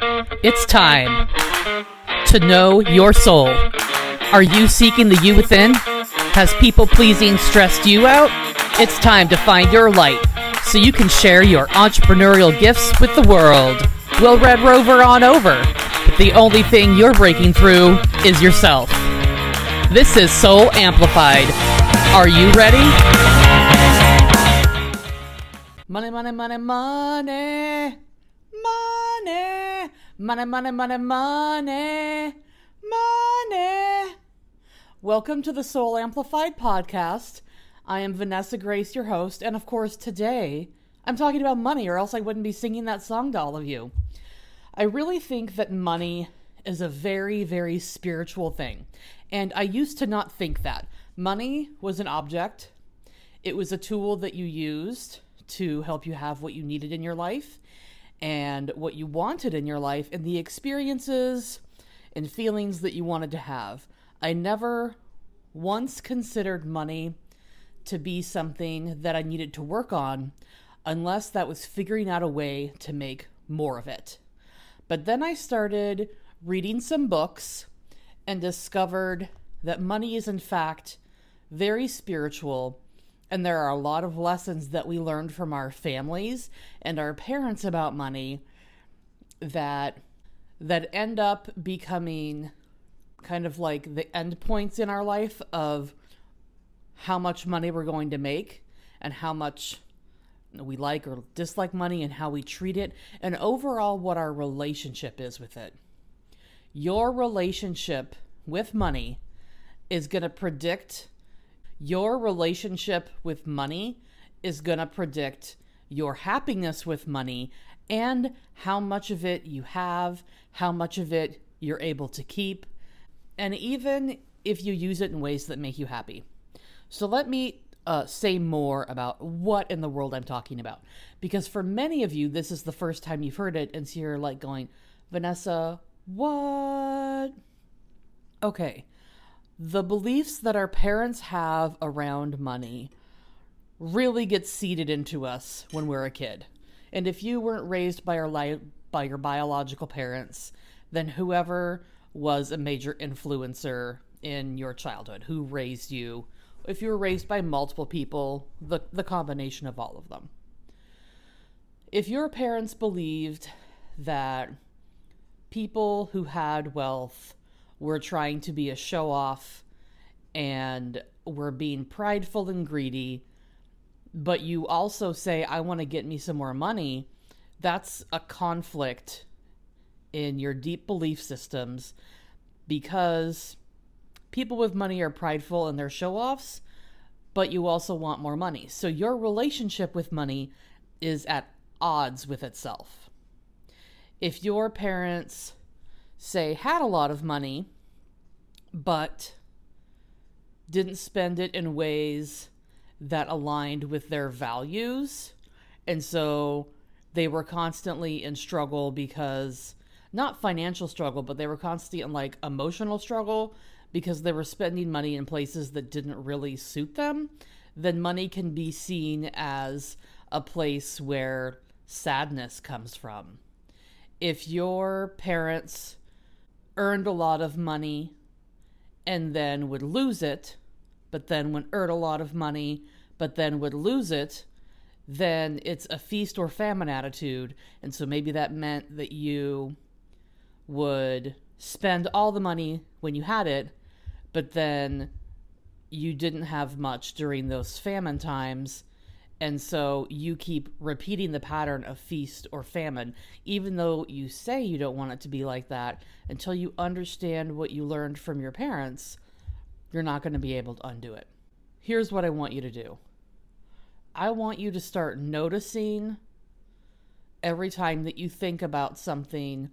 It's time to know your soul. Are you seeking the you within? Has people-pleasing stressed you out? It's time to find your light so you can share your entrepreneurial gifts with the world. We'll Red Rover on over, but the only thing you're breaking through is yourself. This is Soul Amplified. Are you ready? Money, money, money, money. Money. Money, money, money, money. Money. Welcome to the Soul Amplified podcast. I am Vanessa Grace, your host, and of course today I'm talking about money, or else I wouldn't be singing that song to all of you. I really think that money is a very, very spiritual thing, and I used to not think that. Money was an object. It was a tool that you used to help you have what you needed in your life and what you wanted in your life and the experiences and feelings that you wanted to have. I never once considered money to be something that I needed to work on unless that was figuring out a way to make more of it. But then I started reading some books and discovered that money is in fact very spiritual, and there are a lot of lessons that we learned from our families and our parents about money that end up becoming kind of like the end points in our life of how much money we're going to make and how much we like or dislike money and how we treat it, and overall what our relationship is with it. Your relationship with money is going to predict your happiness with money and how much of it you have, how much of it you're able to keep, and even if you use it in ways that make you happy. So let me say more about what in the world I'm talking about. Because for many of you, this is the first time you've heard it, and so you're like going, Vanessa, what? Okay. The beliefs that our parents have around money really get seeded into us when we're a kid. And if you weren't raised by your biological parents, then whoever was a major influencer in your childhood, who raised you, if you were raised by multiple people, the combination of all of them. If your parents believed that people who had wealth were trying to be a show-off and were being prideful and greedy, but you also say, I want to get me some more money, that's a conflict in your deep belief systems, because people with money are prideful and they're show-offs, but you also want more money. So your relationship with money is at odds with itself. If your parents, say, had a lot of money, but didn't spend it in ways that aligned with their values, and so they were constantly in struggle because, not financial struggle, but they were constantly in like emotional struggle because they were spending money in places that didn't really suit them, then money can be seen as a place where sadness comes from. If your parents earned a lot of money and then would lose it, but then would earn a lot of money, but then would lose it, then it's a feast or famine attitude. And so maybe that meant that you would spend all the money when you had it, but then you didn't have much during those famine times. And so you keep repeating the pattern of feast or famine, even though you say you don't want it to be like that. Until you understand what you learned from your parents, you're not going to be able to undo it. Here's what I want you to do. I want you to start noticing every time that you think about something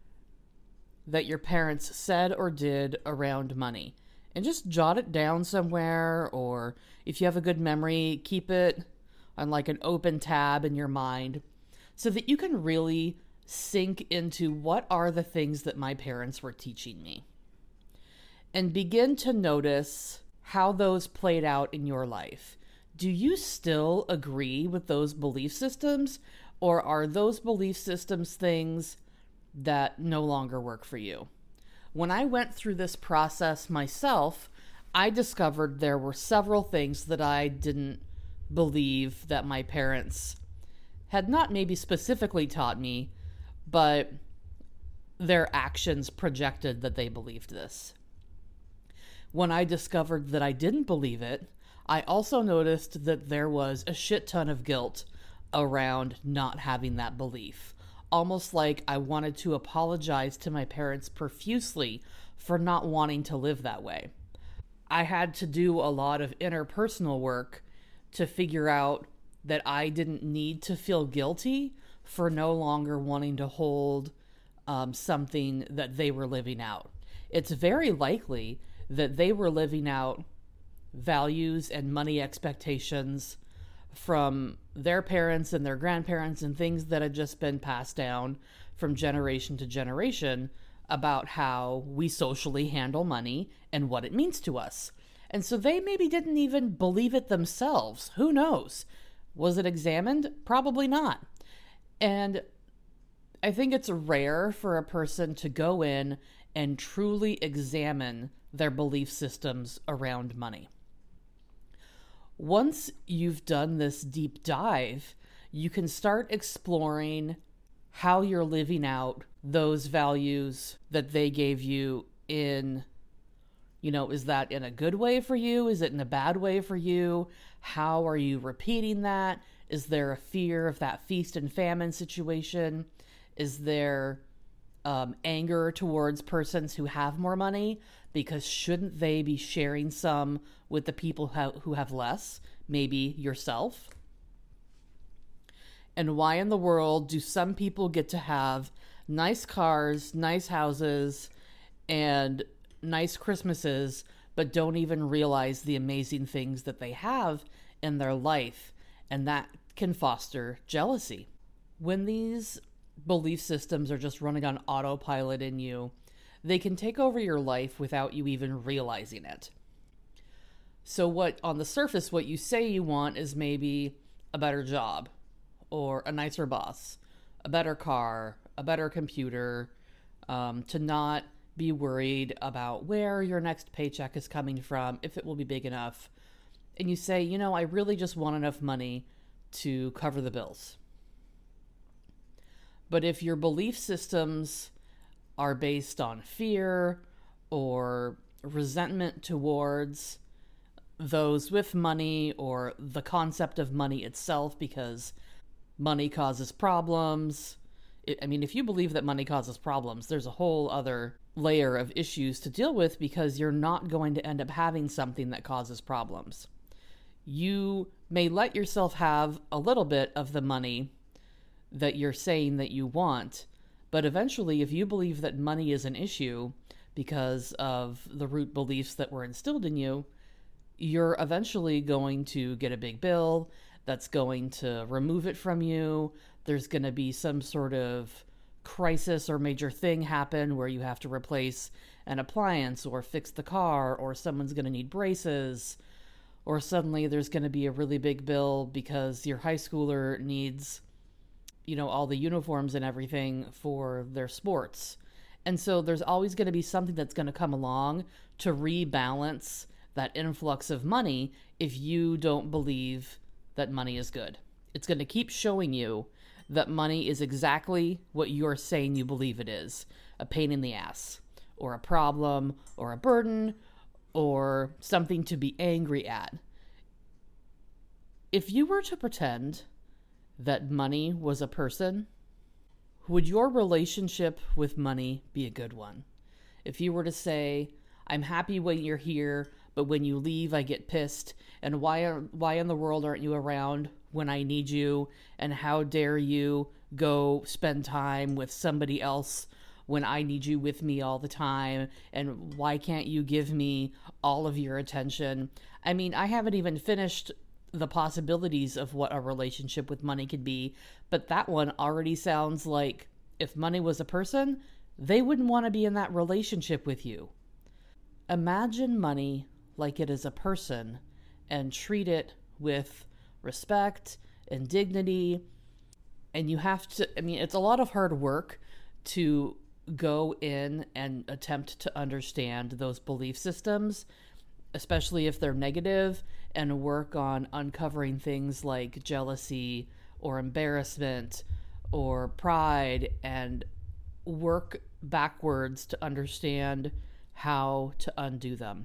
that your parents said or did around money. And just jot it down somewhere, or if you have a good memory, keep it on like an open tab in your mind so that you can really sink into what are the things that my parents were teaching me. And begin to notice how those played out in your life. Do you still agree with those belief systems, or are those belief systems things that no longer work for you. When I went through this process myself, I discovered there were several things that I didn't believe that my parents had not maybe specifically taught me, but their actions projected that they believed this. When I discovered that I didn't believe it, I also noticed that there was a shit ton of guilt around not having that belief. Almost like I wanted to apologize to my parents profusely for not wanting to live that way. I had to do a lot of interpersonal work to figure out that I didn't need to feel guilty for no longer wanting to hold something that they were living out. It's very likely that they were living out values and money expectations from their parents and their grandparents and things that had just been passed down from generation to generation about how we socially handle money and what it means to us. And so they maybe didn't even believe it themselves. Who knows? Was it examined? Probably not. And I think it's rare for a person to go in and truly examine their belief systems around money. Once you've done this deep dive, you can start exploring how you're living out those values that they gave you in, is that in a good way for you? Is it in a bad way for you? How are you repeating that? Is there a fear of that feast and famine situation? Is there anger towards persons who have more money? Because shouldn't they be sharing some with the people who have less? Maybe yourself? And why in the world do some people get to have nice cars, nice houses, and nice Christmases, but don't even realize the amazing things that they have in their life? And that can foster jealousy. When these belief systems are just running on autopilot in you, they can take over your life without you even realizing it. So on the surface, what you say you want is maybe a better job, or a nicer boss, a better car, a better computer, to not be worried about where your next paycheck is coming from, if it will be big enough. And you say, I really just want enough money to cover the bills. But if your belief systems are based on fear or resentment towards those with money, or the concept of money itself, because money causes problems. If you believe that money causes problems, there's a whole other layer of issues to deal with, because you're not going to end up having something that causes problems. You may let yourself have a little bit of the money that you're saying that you want, but eventually, if you believe that money is an issue because of the root beliefs that were instilled in you, you're eventually going to get a big bill that's going to remove it from you. There's going to be some sort of crisis or major thing happen where you have to replace an appliance or fix the car, or someone's going to need braces, or suddenly there's going to be a really big bill because your high schooler needs, all the uniforms and everything for their sports. And so there's always going to be something that's going to come along to rebalance that influx of money if you don't believe that money is good. It's going to keep showing you that money is exactly what you're saying you believe it is: a pain in the ass, or a problem, or a burden, or something to be angry at. If you were to pretend that money was a person, would your relationship with money be a good one? If you were to say, I'm happy when you're here, but when you leave, I get pissed, and why in the world aren't you around when I need you, and how dare you go spend time with somebody else when I need you with me all the time, and why can't you give me all of your attention? I haven't even finished the possibilities of what a relationship with money could be, but that one already sounds like if money was a person, they wouldn't want to be in that relationship with you. Imagine money like it is a person, and treat it with respect and dignity. And you have to, it's a lot of hard work to go in and attempt to understand those belief systems, especially if they're negative, and work on uncovering things like jealousy or embarrassment or pride, and work backwards to understand how to undo them.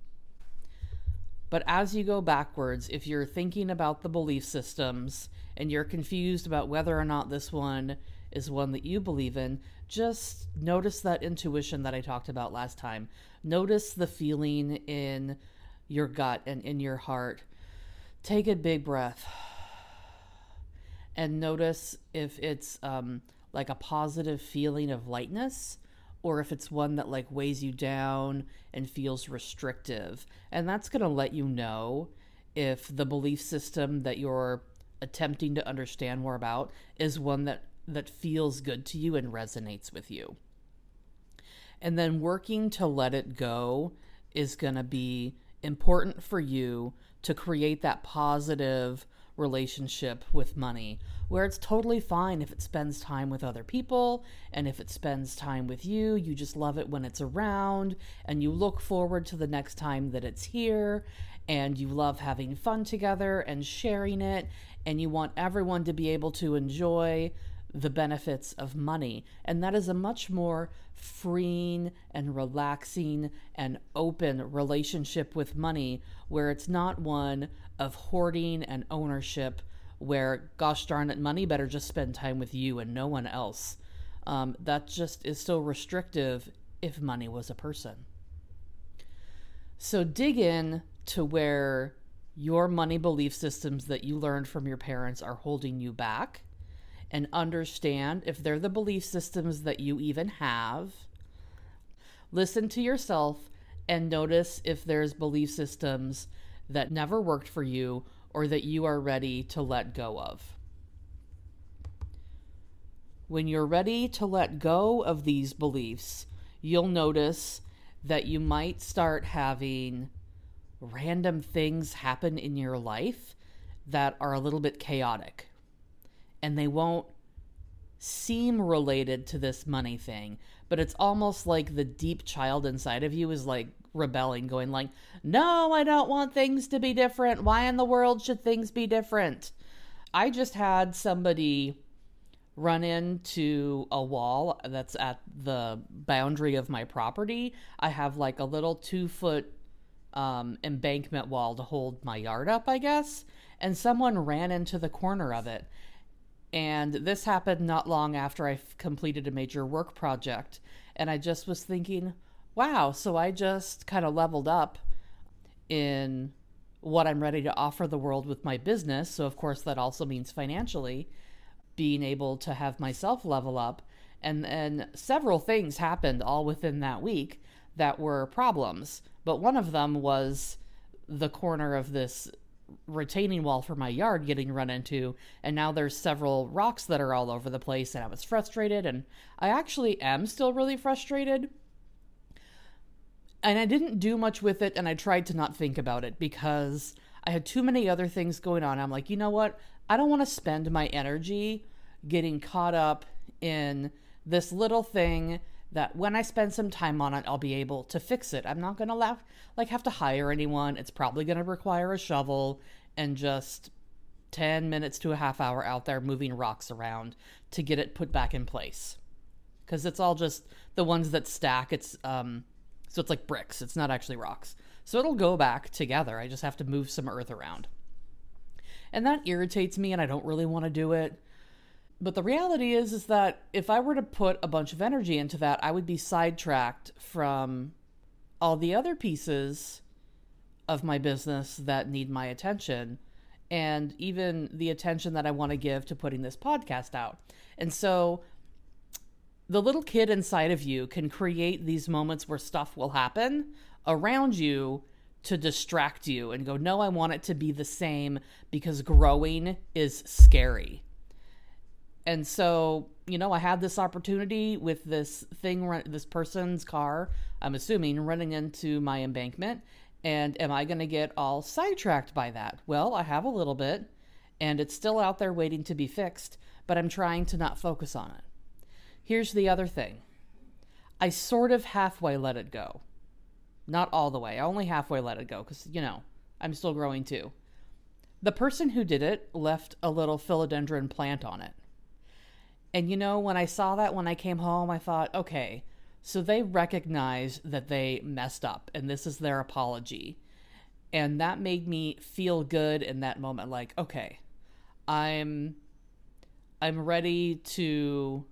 But as you go backwards, if you're thinking about the belief systems and you're confused about whether or not this one is one that you believe in, just notice that intuition that I talked about last time. Notice the feeling in your gut and in your heart. Take a big breath and notice if it's like a positive feeling of lightness, or if it's one that like weighs you down and feels restrictive. And that's going to let you know if the belief system that you're attempting to understand more about is one that feels good to you and resonates with you. And then working to let it go is going to be important for you to create that positive relationship with money, where it's totally fine if it spends time with other people, and if it spends time with you, you just love it when it's around, and you look forward to the next time that it's here, and you love having fun together and sharing it, and you want everyone to be able to enjoy the benefits of money. And that is a much more freeing and relaxing and open relationship with money, where it's not one of hoarding and ownership, where, gosh darn it, money better just spend time with you and no one else. That just is so restrictive if money was a person. So dig in to where your money belief systems that you learned from your parents are holding you back, and understand if they're the belief systems that you even have. Listen to yourself and notice if there's belief systems that never worked for you or that you are ready to let go of. When you're ready to let go of these beliefs, you'll notice that you might start having random things happen in your life that are a little bit chaotic. And they won't seem related to this money thing, but it's almost like the deep child inside of you is like rebelling, going like, no, I don't want things to be different. Why in the world should things be different? I just had somebody run into a wall that's at the boundary of my property. I have like a little 2-foot embankment wall to hold my yard up, I guess. And someone ran into the corner of it. And this happened not long after I completed a major work project. And I just was thinking, wow, so I just kind of leveled up in what I'm ready to offer the world with my business. So of course that also means financially being able to have myself level up. And then several things happened all within that week that were problems. But one of them was the corner of this retaining wall for my yard getting run into, and now there's several rocks that are all over the place, and I was frustrated, and I actually am still really frustrated. And I didn't do much with it, and I tried to not think about it because I had too many other things going on. I'm like, you know what? I don't want to spend my energy getting caught up in this little thing that when I spend some time on it, I'll be able to fix it. I'm not going to have to hire anyone. It's probably going to require a shovel and just 10 minutes to a half hour out there moving rocks around to get it put back in place. Because it's all just the ones that stack. So it's like bricks. It's not actually rocks. So it'll go back together. I just have to move some earth around. And that irritates me, and I don't really want to do it. But the reality is that if I were to put a bunch of energy into that, I would be sidetracked from all the other pieces of my business that need my attention, and even the attention that I want to give to putting this podcast out. And so the little kid inside of you can create these moments where stuff will happen around you to distract you and go, no, I want it to be the same because growing is scary. And so, I had this opportunity with this person's car, I'm assuming, running into my embankment. And am I going to get all sidetracked by that? Well, I have a little bit, and it's still out there waiting to be fixed, but I'm trying to not focus on it. Here's the other thing. I sort of halfway let it go. Not all the way. I only halfway let it go because, I'm still growing too. The person who did it left a little philodendron plant on it. And when I saw that when I came home, I thought, okay, so they recognize that they messed up and this is their apology. And that made me feel good in that moment. Like, okay, I'm ready to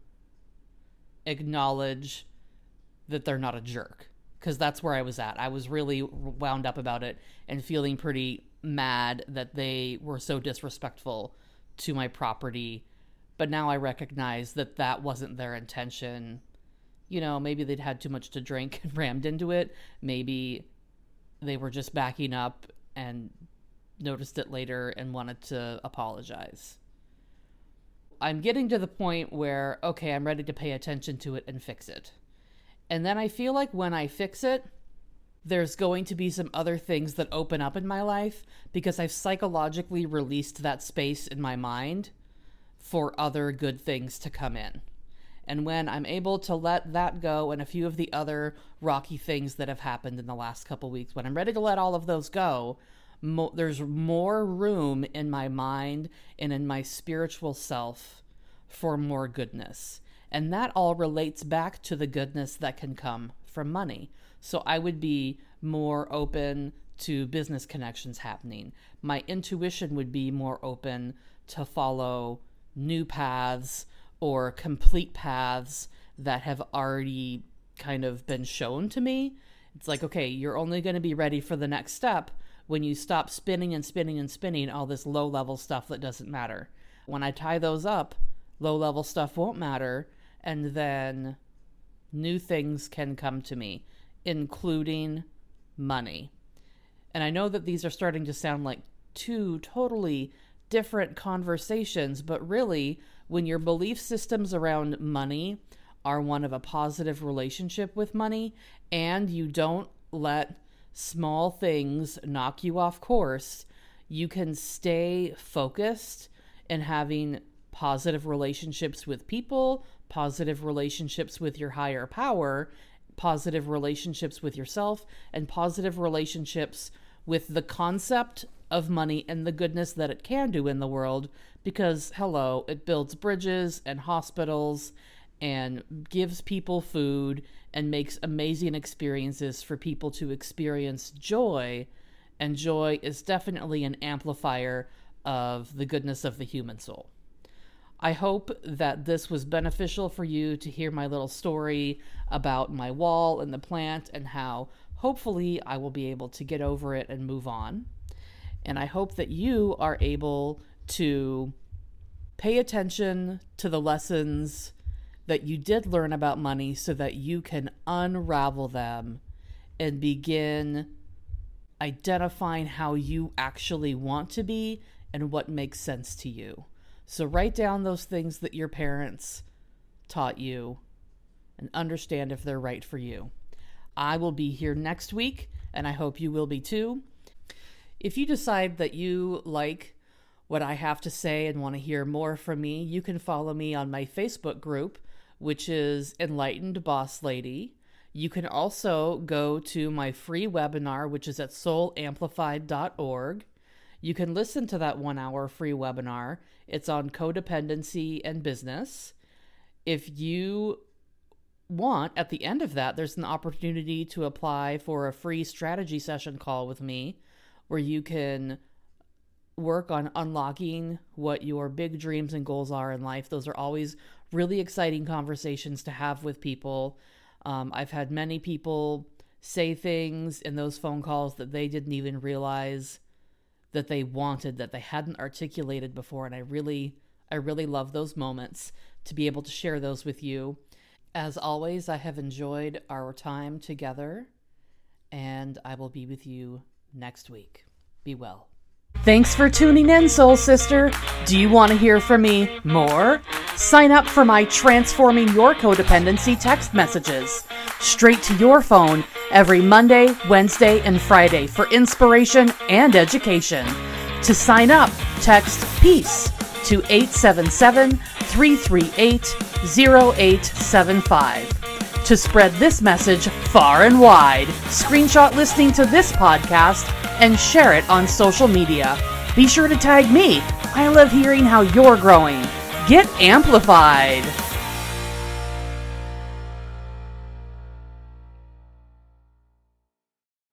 acknowledge that they're not a jerk. Because that's where I was at. I was really wound up about it and feeling pretty mad that they were so disrespectful to my property. But now I recognize that that wasn't their intention. Maybe they'd had too much to drink and rammed into it. Maybe they were just backing up and noticed it later and wanted to apologize. I'm getting to the point where, okay, I'm ready to pay attention to it and fix it. And then I feel like when I fix it, there's going to be some other things that open up in my life because I've psychologically released that space in my mind for other good things to come in. And when I'm able to let that go and a few of the other rocky things that have happened in the last couple weeks, when I'm ready to let all of those go, there's more room in my mind and in my spiritual self for more goodness. And that all relates back to the goodness that can come from money. So I would be more open to business connections happening. My intuition would be more open to follow new paths or complete paths that have already kind of been shown to me. It's like, okay, you're only going to be ready for the next step when you stop spinning and spinning and spinning all this low-level stuff that doesn't matter. When I tie those up, low-level stuff won't matter, and then new things can come to me, including money. And I know that these are starting to sound like two totally different conversations, but really, when your belief systems around money are one of a positive relationship with money, and you don't let small things knock you off course, you can stay focused in having positive relationships with people, positive relationships with your higher power, positive relationships with yourself, and positive relationships with the concept of money and the goodness that it can do in the world, because, hello, it builds bridges and hospitals and gives people food and makes amazing experiences for people to experience joy, and joy is definitely an amplifier of the goodness of the human soul. I hope that this was beneficial for you to hear my little story about my wall and the plant and how hopefully I will be able to get over it and move on. And I hope that you are able to pay attention to the lessons that you did learn about money so that you can unravel them and begin identifying how you actually want to be and what makes sense to you. So write down those things that your parents taught you and understand if they're right for you. I will be here next week, and I hope you will be too. If you decide that you like what I have to say and want to hear more from me, you can follow me on my Facebook group, which is Enlightened Boss Lady. You can also go to my free webinar, which is at soulamplified.org. You can listen to that 1-hour free webinar. It's on codependency and business. If you want, at the end of that, there's an opportunity to apply for a free strategy session call with me where you can work on unlocking what your big dreams and goals are in life. Those are always really exciting conversations to have with people. I've had many people say things in those phone calls that they didn't even realize that they wanted, that they hadn't articulated before. And I really love those moments to be able to share those with you. As always, I have enjoyed our time together, and I will be with you next week. Be well. Thanks for tuning in, Soul Sister. Do you want to hear from me more? Sign up for my Transforming Your Codependency text messages straight to your phone every Monday, Wednesday, and Friday for inspiration and education. To sign up, text PEACE to 877 338-0875. To spread this message far and wide, screenshot listening to this podcast and share it on social media. Be sure to tag me. I love hearing how you're growing. Get amplified!